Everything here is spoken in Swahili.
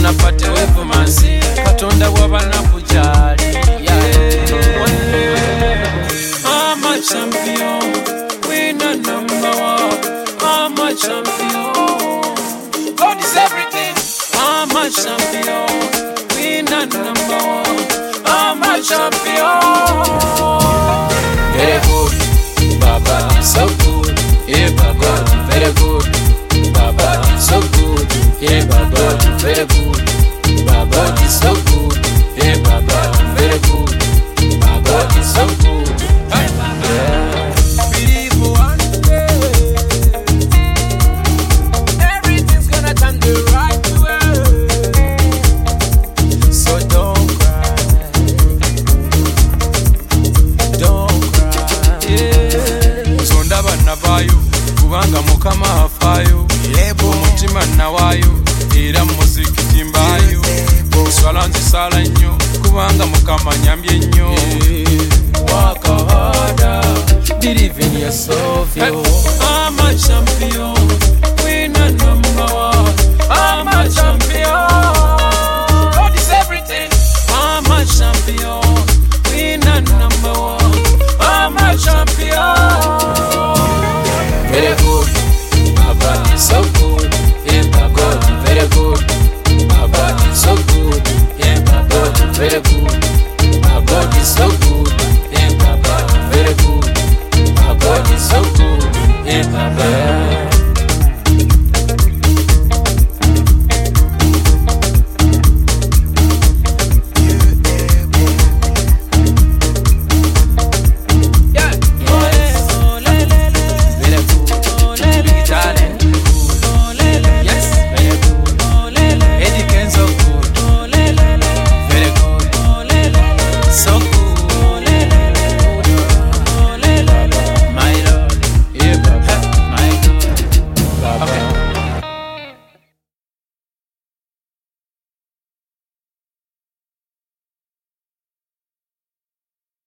Tona pate wevumansi Katonda wabanaku jali I'm a champion Winner number one I'm a champion God is everything I'm a champion Winner number one I'm a champion Very good Baba so good Yeah God very good Baba so good Yeah God very good Baba is so good Yeah Baba very good Baba is so good Believe one day everything's gonna turn the right way So don't cry Zonda bana bayo kubanga mukama afayo omutima nawayo era muzikiti mbayo swala nzisala nnyo kubanga mukama nyambye nnyo Work harder, believe in yourself yo. I'm a champion, winner number one I'm a champion God is everything I'm a champion, winner number one I'm a champion